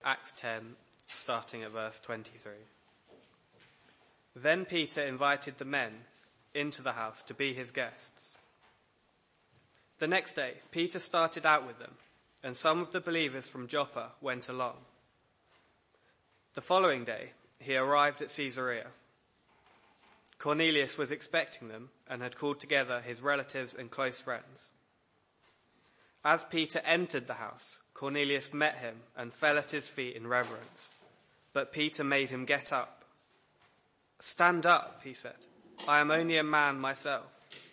Acts 10, starting at verse 23. Then Peter invited the men into the house to be his guests. The next day, Peter started out with them, and some of the believers from Joppa went along. The following day, he arrived at Caesarea. Cornelius was expecting them and had called together his relatives and close friends. As Peter entered the house, Cornelius met him and fell at his feet in reverence. But Peter made him get up. "Stand up," he said. "I am only a man myself."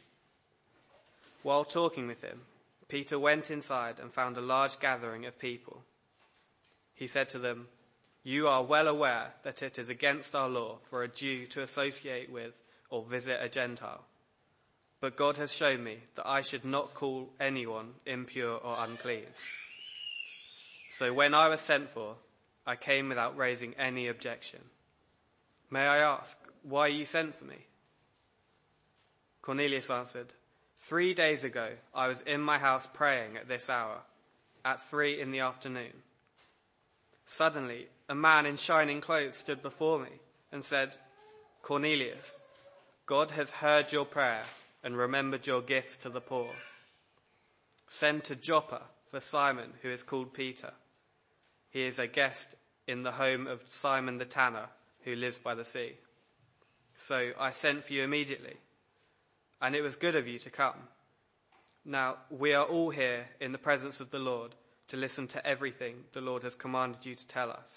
While talking with him, Peter went inside and found a large gathering of people. He said to them, "You are well aware that it is against our law for a Jew to associate with or visit a Gentile. But God has shown me that I should not call anyone impure or unclean. So when I was sent for, I came without raising any objection. May I ask why you sent for me?" Cornelius answered, 3 days ago I was in my house praying at this hour, at 3 p.m. Suddenly a man in shining clothes stood before me and said, 'Cornelius, God has heard your prayer and remembered your gifts to the poor. Send to Joppa for Simon, who is called Peter. He is a guest in the home of Simon the tanner, who lives by the sea.' So I sent for you immediately, and it was good of you to come. Now we are all here in the presence of the Lord to listen to everything the Lord has commanded you to tell us."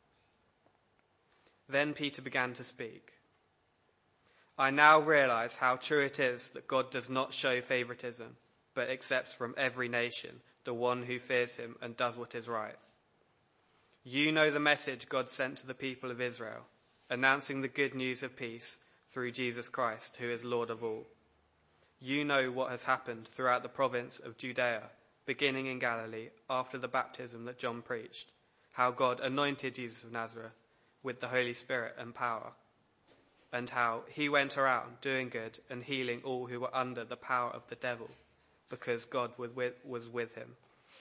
Then Peter began to speak. "I now realize how true it is that God does not show favoritism, but accepts from every nation the one who fears him and does what is right. You know the message God sent to the people of Israel, announcing the good news of peace through Jesus Christ, who is Lord of all. You know what has happened throughout the province of Judea, beginning in Galilee after the baptism that John preached, how God anointed Jesus of Nazareth with the Holy Spirit and power, and how he went around doing good and healing all who were under the power of the devil, because God was with him.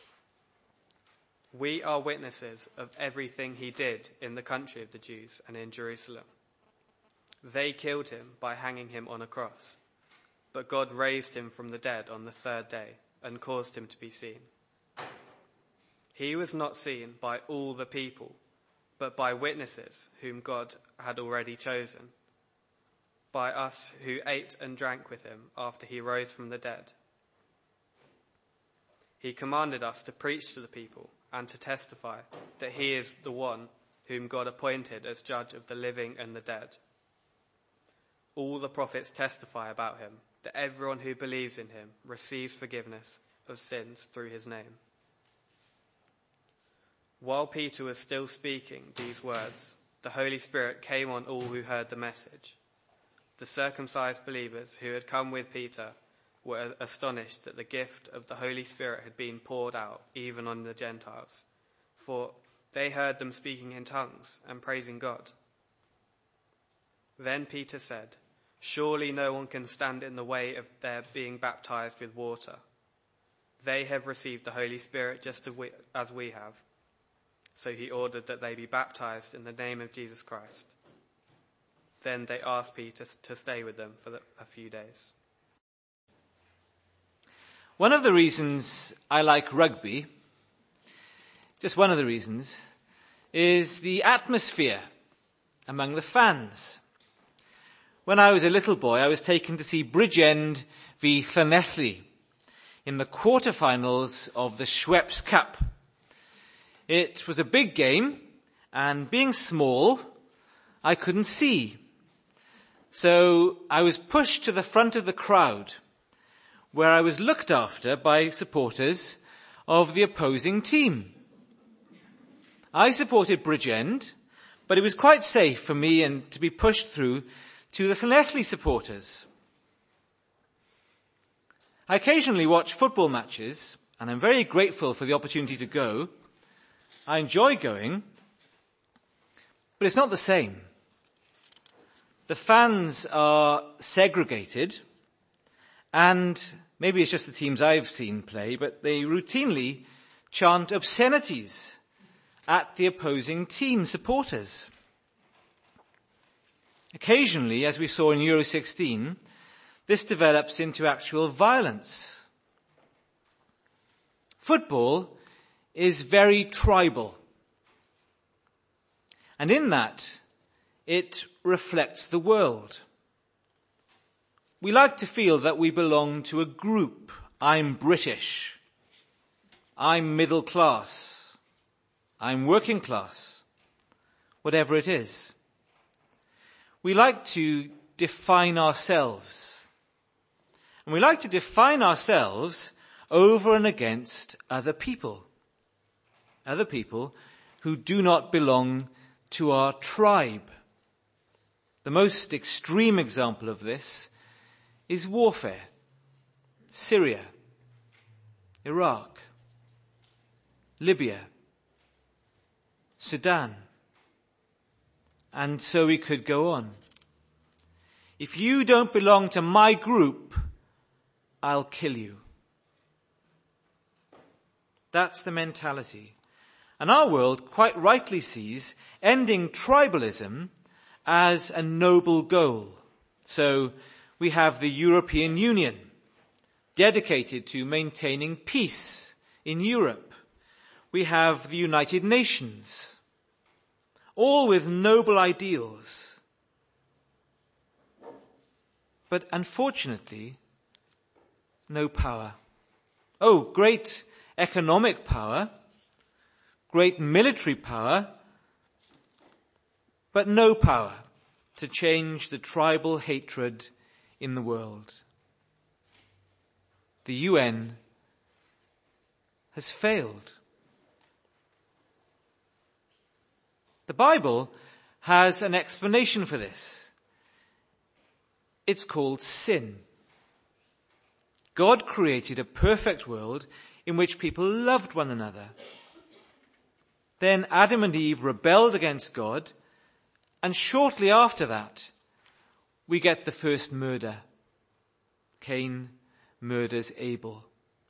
We are witnesses of everything he did in the country of the Jews and in Jerusalem. They killed him by hanging him on a cross, but God raised him from the dead on the 3rd day and caused him to be seen. He was not seen by all the people, but by witnesses whom God had already chosen, by us who ate and drank with him after he rose from the dead. He commanded us to preach to the people and to testify that he is the one whom God appointed as judge of the living and the dead. All the prophets testify about him, that everyone who believes in him receives forgiveness of sins through his name." While Peter was still speaking these words, the Holy Spirit came on all who heard the message. The circumcised believers who had come with Peter were astonished that the gift of the Holy Spirit had been poured out even on the Gentiles, for they heard them speaking in tongues and praising God. Then Peter said, "Surely no one can stand in the way of their being baptized with water. They have received the Holy Spirit just as we have." So he ordered that they be baptized in the name of Jesus Christ. Then they asked Peter to stay with them for a few days. One of the reasons I like rugby, just one of the reasons, is the atmosphere among the fans. When I was a little boy, I was taken to see Bridgend v Llanelli in the quarterfinals of the Schweppes Cup. It was a big game, and being small, I couldn't see. So I was pushed to the front of the crowd, where I was looked after by supporters of the opposing team. I supported Bridgend, but it was quite safe for me and to be pushed through to the Llanelli supporters. I occasionally watch football matches, and I'm very grateful for the opportunity to go. I enjoy going, but it's not the same. The fans are segregated, and maybe it's just the teams I've seen play, but they routinely chant obscenities at the opposing team supporters. Occasionally, as we saw in Euro 16, this develops into actual violence. Football is very tribal. And in that, it reflects the world. We like to feel that we belong to a group. I'm British. I'm middle class. I'm working class. Whatever it is. We like to define ourselves. And we like to define ourselves over and against other people. Other people who do not belong to our tribe. The most extreme example of this is warfare. Syria, Iraq, Libya, Sudan. And so we could go on. If you don't belong to my group, I'll kill you. That's the mentality. And our world quite rightly sees ending tribalism as a noble goal. So we have the European Union, dedicated to maintaining peace in Europe. We have the United Nations, all with noble ideals. But unfortunately, no power. Oh, great economic power, great military power, but no power to change the tribal hatred in the world. The UN has failed. The Bible has an explanation for this. It's called sin. God created a perfect world in which people loved one another. Then Adam and Eve rebelled against God, and shortly after that, we get the first murder. Cain murders Abel.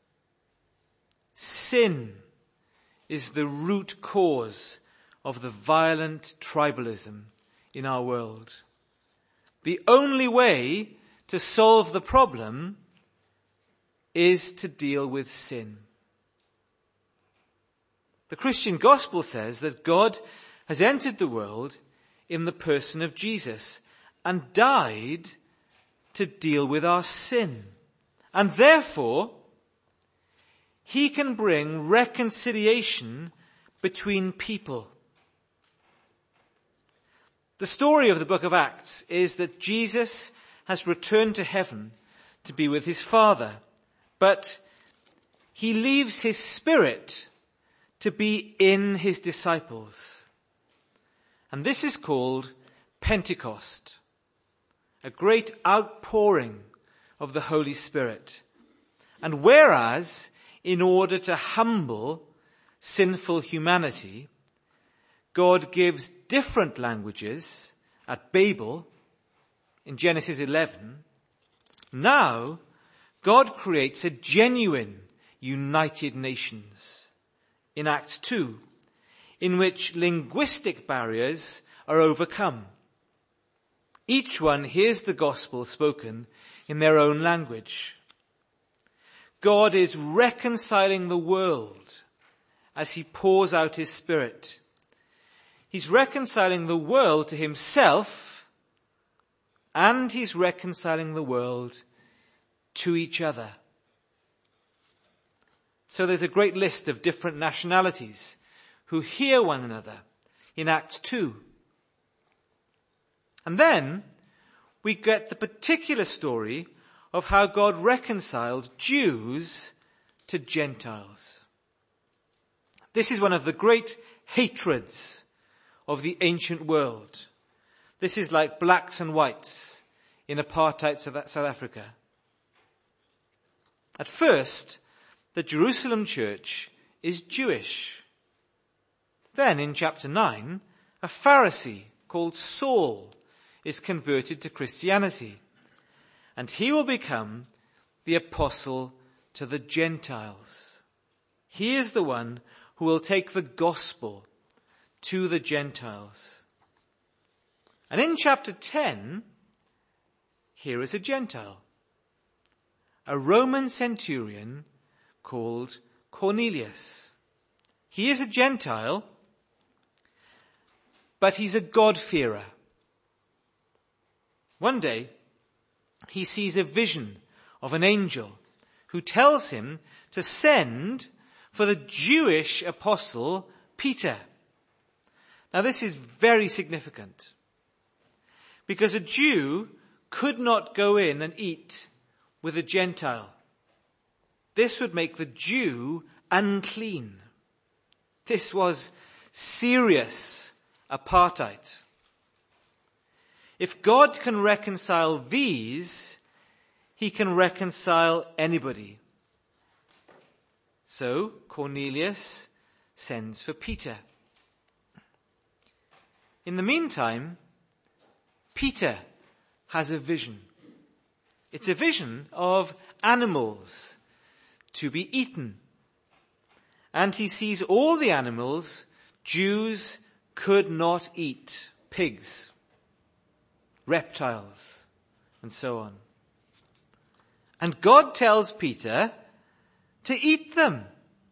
Sin is the root cause of the violent tribalism in our world. The only way to solve the problem is to deal with sin. The Christian gospel says that God has entered the world in the person of Jesus and died to deal with our sin. And therefore, he can bring reconciliation between people. The story of the book of Acts is that Jesus has returned to heaven to be with his Father, but he leaves his Spirit to be in his disciples. And this is called Pentecost, a great outpouring of the Holy Spirit. And whereas, in order to humble sinful humanity, God gives different languages at Babel in Genesis 11, now God creates a genuine united nations in Acts 2, in which linguistic barriers are overcome. Each one hears the gospel spoken in their own language. God is reconciling the world as he pours out his Spirit. He's reconciling the world to himself, and he's reconciling the world to each other. So there's a great list of different nationalities who hear one another in Acts 2. And then we get the particular story of how God reconciled Jews to Gentiles. This is one of the great hatreds of the ancient world. This is like blacks and whites in apartheid South Africa. At first, the Jerusalem church is Jewish. Then in chapter 9, a Pharisee called Saul is converted to Christianity, and he will become the apostle to the Gentiles. He is the one who will take the gospel to the Gentiles. And in chapter 10, here is a Gentile, a Roman centurion called Cornelius. He is a Gentile, but he's a God-fearer. One day, he sees a vision of an angel who tells him to send for the Jewish apostle Peter. Now this is very significant, because a Jew could not go in and eat with a Gentile. This would make the Jew unclean. This was serious apartheid. If God can reconcile these, he can reconcile anybody. So Cornelius sends for Peter. In the meantime, Peter has a vision. It's a vision of animals to be eaten. And he sees all the animals Jews could not eat: pigs, reptiles, and so on. And God tells Peter to eat them.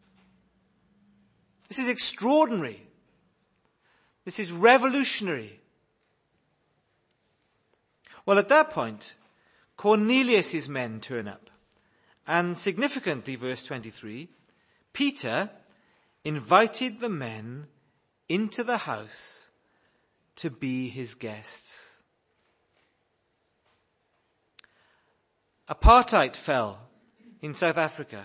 This is extraordinary. This is revolutionary. Well, at that point, Cornelius' men turn up. And significantly, verse 23, Peter invited the men into the house to be his guests. Apartheid fell in South Africa.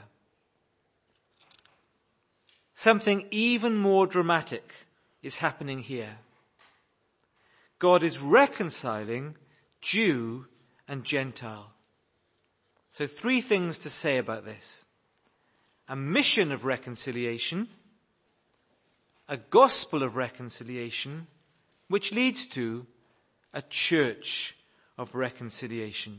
Something even more dramatic is happening here. God is reconciling Jew and Gentile. So 3 things to say about this: a mission of reconciliation, a gospel of reconciliation, which leads to a church of reconciliation.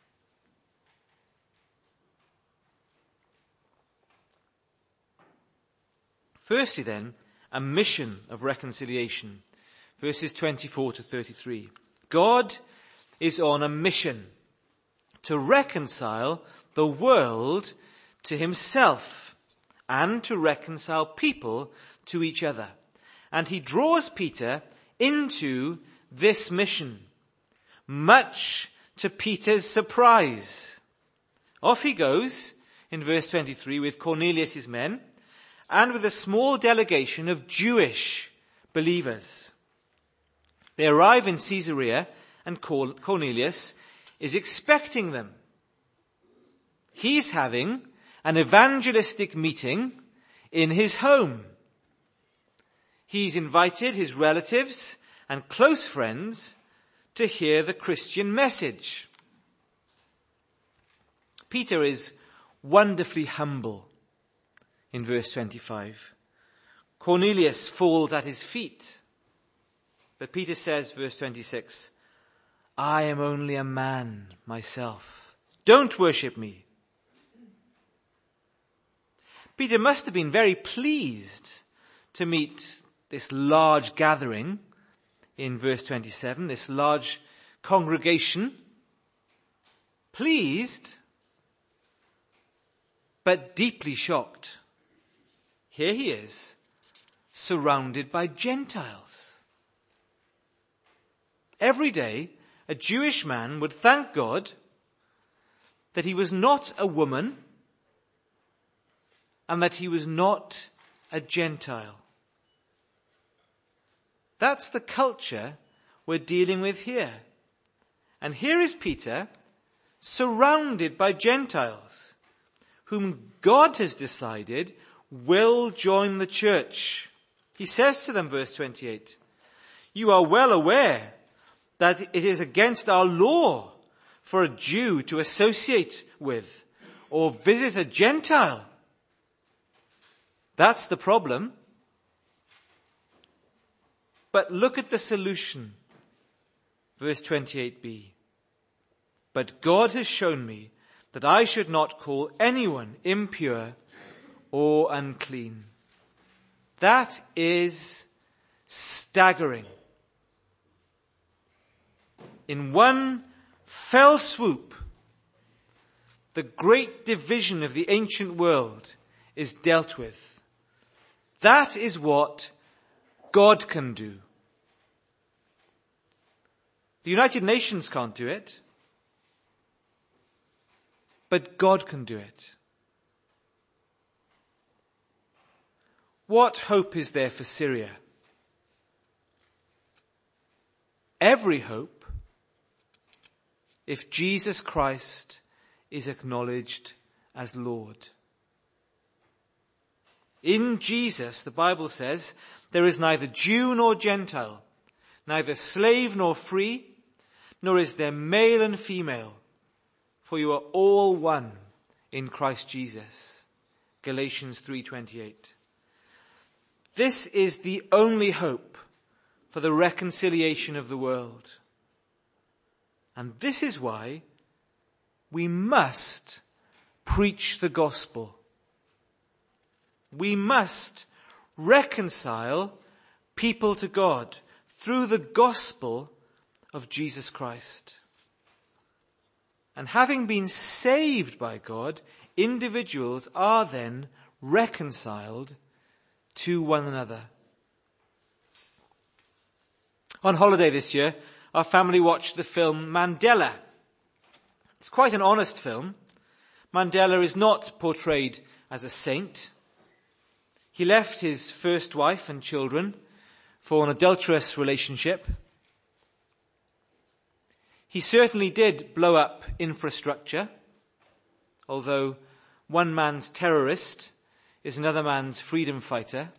Firstly then, a mission of reconciliation. Verses 24 to 33. God is on a mission to reconcile the world to himself and to reconcile people to each other. And he draws Peter into this mission, much to Peter's surprise. Off he goes in verse 23 with Cornelius' men and with a small delegation of Jewish believers. They arrive in Caesarea, and Cornelius is expecting them. He's having an evangelistic meeting in his home. He's invited his relatives and close friends to hear the Christian message. Peter is wonderfully humble. In verse 25, Cornelius falls at his feet. But Peter says, verse 26, I am only a man myself. Don't worship me. Peter must have been very pleased to meet this large gathering in verse 27, this large congregation. Pleased, but deeply shocked. Here he is, surrounded by Gentiles. Every day, a Jewish man would thank God that he was not a woman and that he was not a Gentile. That's the culture we're dealing with here. And here is Peter, surrounded by Gentiles, whom God has decided will join the church. He says to them, verse 28, you are well aware that it is against our law for a Jew to associate with or visit a Gentile. That's the problem. But look at the solution. Verse 28b. But God has shown me that I should not call anyone impure or unclean. That is staggering. In one fell swoop, the great division of the ancient world is dealt with. That is what God can do. The United Nations can't do it, but God can do it. What hope is there for Syria? Every hope if Jesus Christ is acknowledged as Lord. In Jesus, the Bible says, there is neither Jew nor Gentile, neither slave nor free, nor is there male and female, for you are all one in Christ Jesus. Galatians 3:28. This is the only hope for the reconciliation of the world. And this is why we must preach the gospel. We must reconcile people to God through the gospel of Jesus Christ. And having been saved by God, individuals are then reconciled to one another. On holiday this year, our family watched the film Mandela. It's quite an honest film. Mandela is not portrayed as a saint. He left his first wife and children for an adulterous relationship. He certainly did blow up infrastructure, although one man's terrorist is another man's freedom fighter.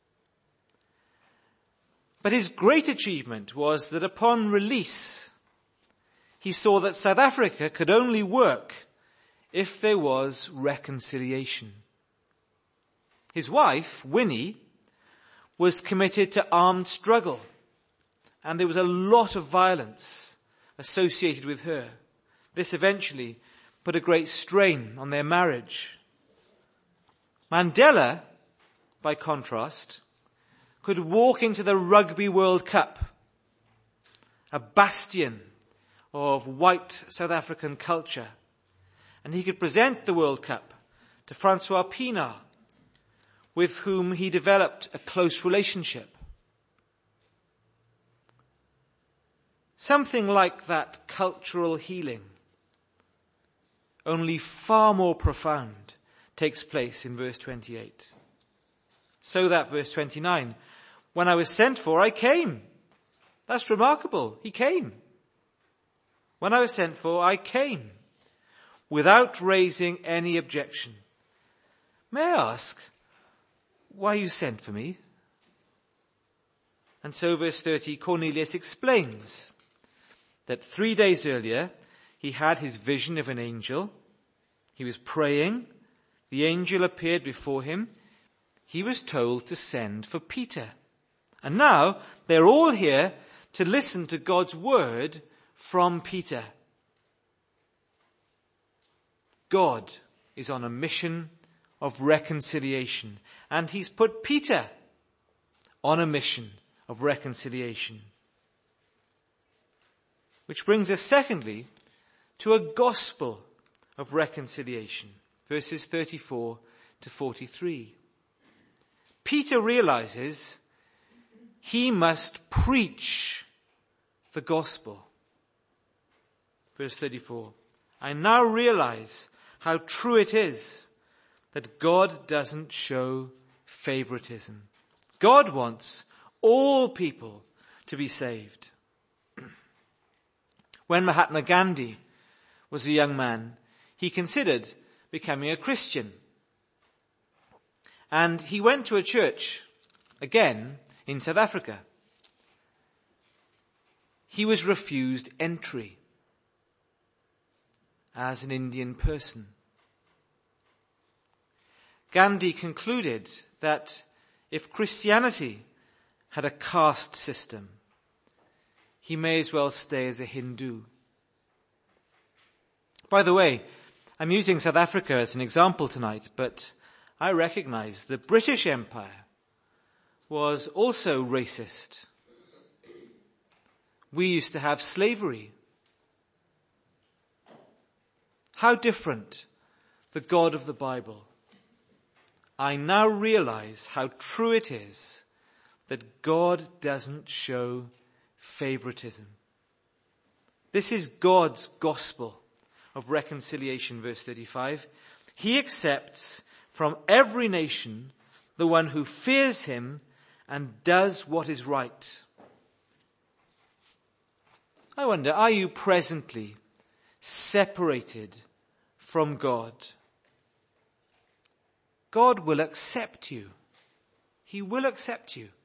But his great achievement was that upon release, he saw that South Africa could only work if there was reconciliation. His wife, Winnie, was committed to armed struggle, and there was a lot of violence associated with her. This eventually put a great strain on their marriage. Mandela, by contrast, could walk into the Rugby World Cup, a bastion of white South African culture, and he could present the World Cup to Francois Pienaar, with whom he developed a close relationship. Something like that cultural healing, only far more profound, takes place in verse 28. So that verse 29, when I was sent for, I came. That's remarkable. He came. When I was sent for, I came, without raising any objection. May I ask why you sent for me? And so verse 30, Cornelius explains that 3 days earlier, he had his vision of an angel. He was praying. The angel appeared before him. He was told to send for Peter. And now they're all here to listen to God's word from Peter. God is on a mission of reconciliation, and he's put Peter on a mission of reconciliation. Which brings us secondly to a gospel of reconciliation, verses 34 to 43. Peter realizes he must preach the gospel. Verse 34, I now realize how true it is that God doesn't show favoritism. God wants all people to be saved. When Mahatma Gandhi was a young man, he considered becoming a Christian. And he went to a church, again, in South Africa. He was refused entry as an Indian person. Gandhi concluded that if Christianity had a caste system, he may as well stay as a Hindu. By the way, I'm using South Africa as an example tonight, but I recognize the British Empire was also racist. We used to have slavery. How different the God of the Bible. I now realize how true it is that God doesn't show favoritism. This is God's gospel of reconciliation, verse 35. He accepts from every nation the one who fears him and does what is right. I wonder, are you presently separated from God? God will accept you. He will accept you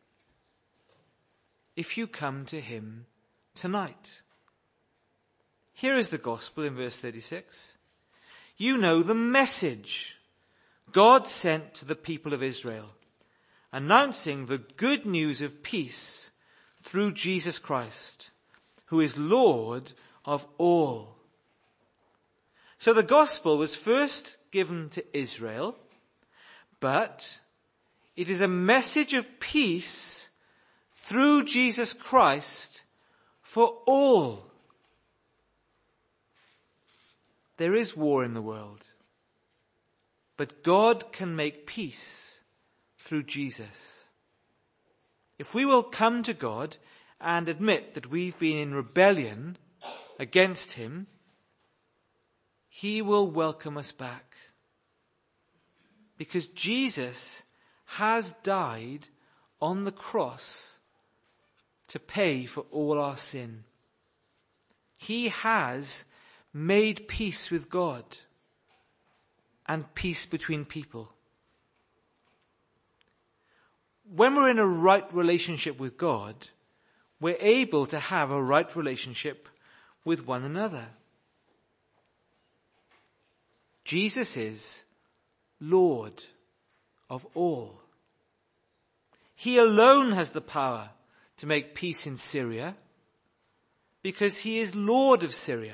if you come to him tonight. Here is the gospel in verse 36. You know the message God sent to the people of Israel, announcing the good news of peace through Jesus Christ, who is Lord of all. So the gospel was first given to Israel, but it is a message of peace through Jesus Christ for all. There is war in the world, but God can make peace through Jesus. If we will come to God and admit that we've been in rebellion against him, he will welcome us back. Because Jesus has died on the cross to pay for all our sin. He has made peace with God and peace between people. When we're in a right relationship with God, we're able to have a right relationship with one another. Jesus is Lord of all. He alone has the power to make peace in Syria because he is Lord of Syria.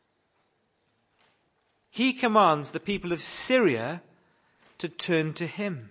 He commands the people of Syria to turn to him.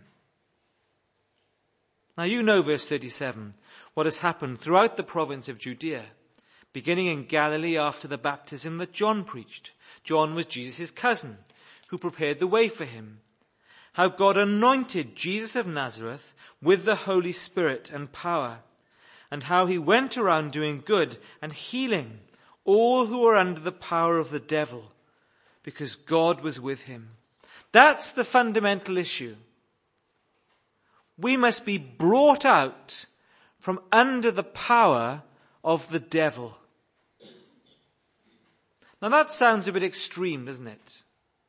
Now you know, verse 37, what has happened throughout the province of Judea, beginning in Galilee after the baptism that John preached. John was Jesus' cousin, who prepared the way for him. How God anointed Jesus of Nazareth with the Holy Spirit and power, and how he went around doing good and healing all who were under the power of the devil, because God was with him. That's the fundamental issue. We must be brought out from under the power of the devil. Now that sounds a bit extreme, doesn't it?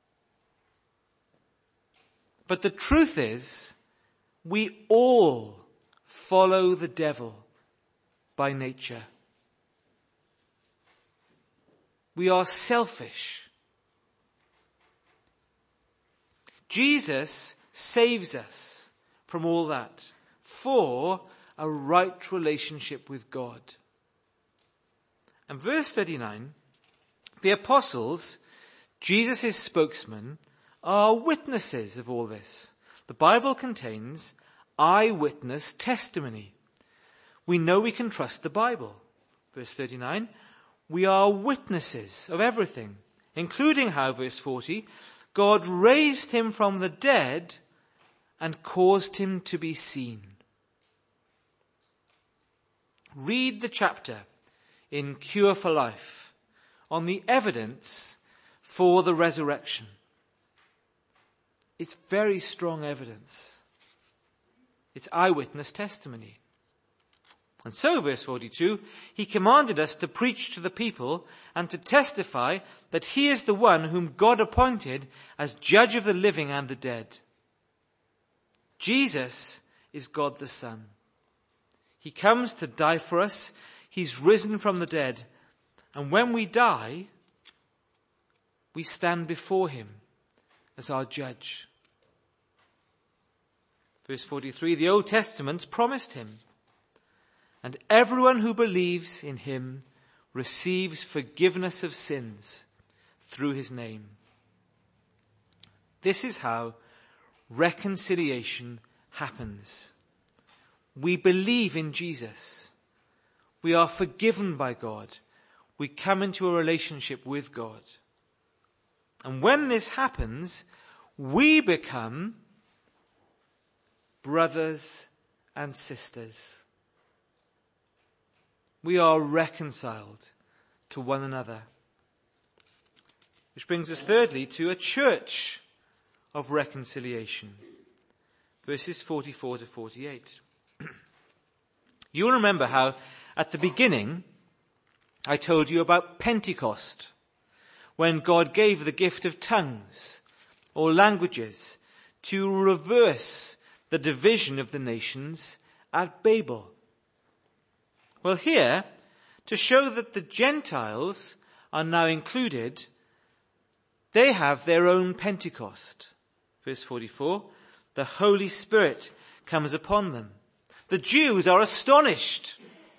But the truth is, we all follow the devil by nature. We are selfish. Jesus saves us from all that for a right relationship with God. And verse 39, the apostles, Jesus' spokesmen, are witnesses of all this. The Bible contains eyewitness testimony. We know we can trust the Bible. Verse 39, we are witnesses of everything, including how, verse 40, God raised him from the dead and caused him to be seen. Read the chapter in Cure for Life on the evidence for the resurrection. It's very strong evidence. It's eyewitness testimony. And so, verse 42, he commanded us to preach to the people and to testify that he is the one whom God appointed as judge of the living and the dead. Jesus is God the Son. He comes to die for us. He's risen from the dead. And when we die, we stand before him as our judge. Verse 43, the Old Testament promised him, and everyone who believes in him receives forgiveness of sins through his name. This is how reconciliation happens. we believe in Jesus. We are forgiven by God. We come into a relationship with God. And when this happens, we become brothers and sisters. We are reconciled to one another. Which brings us thirdly to a church of reconciliation. Verses 44 to 48. You'll remember how at the beginning I told you about Pentecost, when God gave the gift of tongues or languages to reverse the division of the nations at Babel. Well, here, to show that the Gentiles are now included, they have their own Pentecost. Verse 44, the Holy Spirit comes upon them. The Jews are astonished.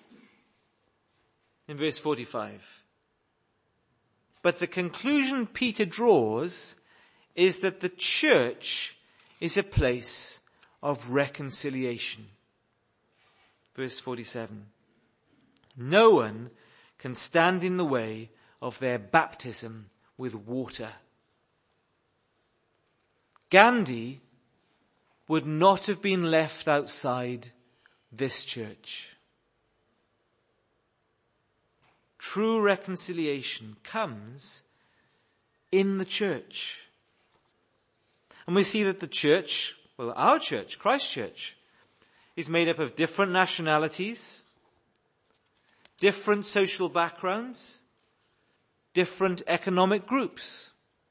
In verse 45. But the conclusion Peter draws is that the church is a place of reconciliation. Verse 47. No one can stand in the way of their baptism with water. Gandhi would not have been left outside this church. True reconciliation comes in the church. And we see that the church, well, our church, Christ Church, is made up of different nationalities, different social backgrounds, different economic groups.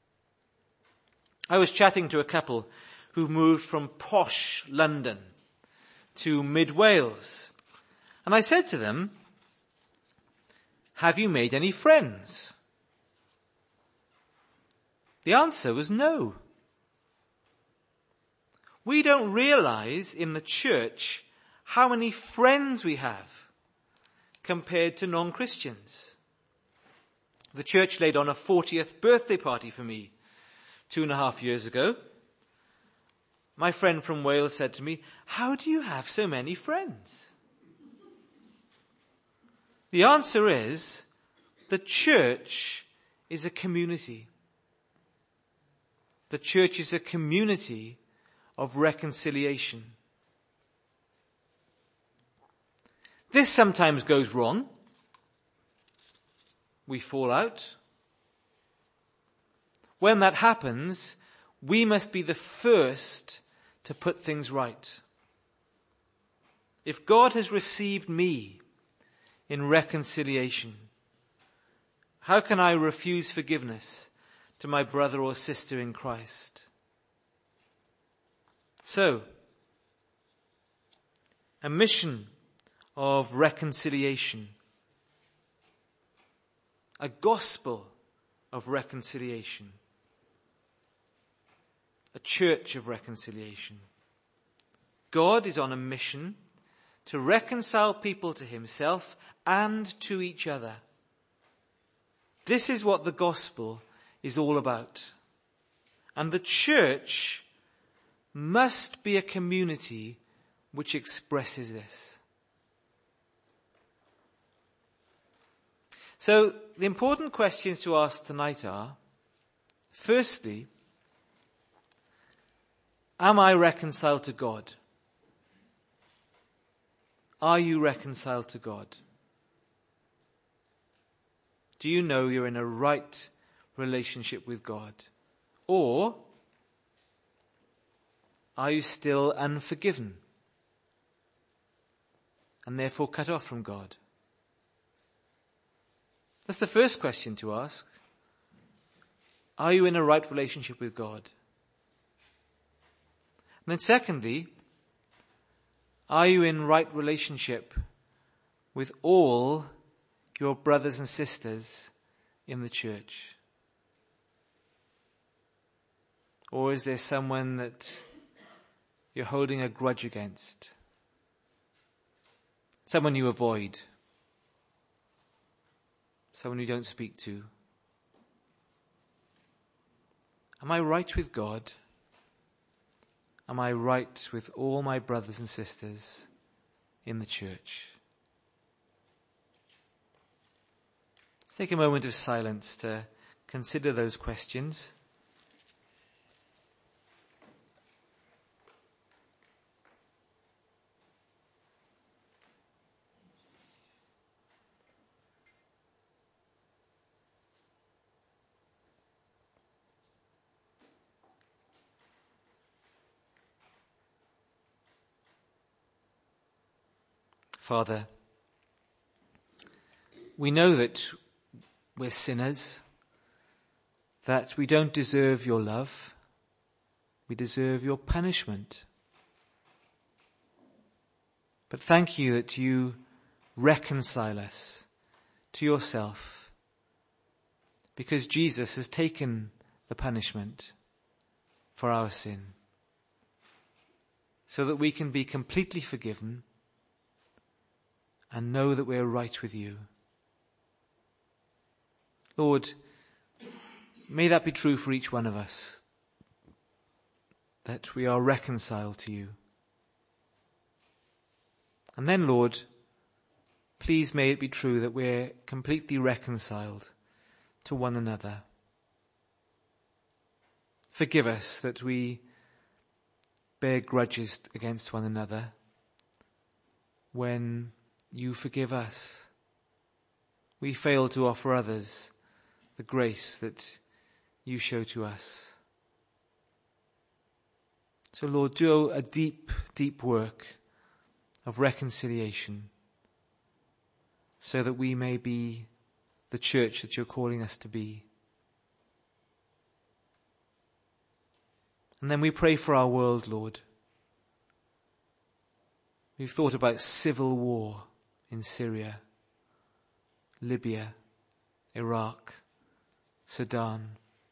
I was chatting to a couple who moved from posh London to mid Wales. And I said to them, have you made any friends? The answer was no. We don't realize in the church how many friends we have compared to non-Christians. The church laid on a 40th birthday party for me 2.5 years ago. My friend from Wales said to me, how do you have so many friends? The answer is, the church is a community. The church is a community of reconciliation. This sometimes goes wrong. We fall out. When that happens, we must be the first to put things right. If God has received me in reconciliation, how can I refuse forgiveness to my brother or sister in Christ? So, a mission of reconciliation, a gospel of reconciliation, a church of reconciliation. God is on a mission to reconcile people to himself and to each other. This is what the gospel is all about. And the church must be a community which expresses this. So the important questions to ask tonight are, firstly, am I reconciled to God? Are you reconciled to God? Do you know you're in a right relationship with God? Or are you still unforgiven and therefore cut off from God? That's the first question to ask. Are you in a right relationship with God? And then secondly, are you in right relationship with all your brothers and sisters in the church? Or is there someone that you're holding a grudge against? Someone you avoid? Someone you don't speak to? Am I right with God? Am I right with all my brothers and sisters in the church. Let's take a moment of silence to consider those questions. Father, we know that we're sinners, that we don't deserve your love, we deserve your punishment. But thank you that you reconcile us to yourself, because Jesus has taken the punishment for our sin, so that we can be completely forgiven and know that we're right with you. Lord, may that be true for each one of us, that we are reconciled to you. And then, Lord, please may it be true that we're completely reconciled to one another. Forgive us that we bear grudges against one another when you forgive us. We fail to offer others the grace that you show to us. So Lord, do a deep, deep work of reconciliation so that we may be the church that you're calling us to be. And then we pray for our world, Lord. We've thought about civil war in Syria, Libya, Iraq, Sudan,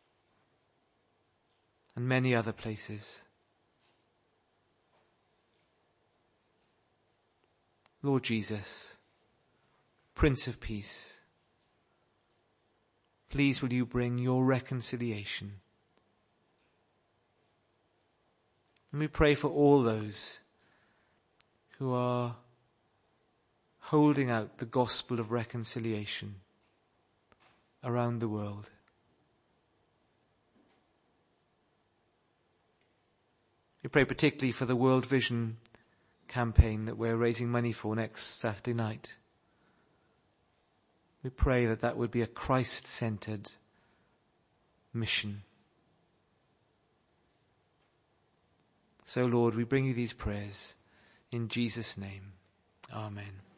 and many other places. Lord Jesus, Prince of Peace, please will you bring your reconciliation. And we pray for all those who are holding out the gospel of reconciliation around the world. We pray particularly for the World Vision campaign that we're raising money for next Saturday night. We pray that that would be a Christ-centered mission. So, Lord, we bring you these prayers in Jesus' name. Amen.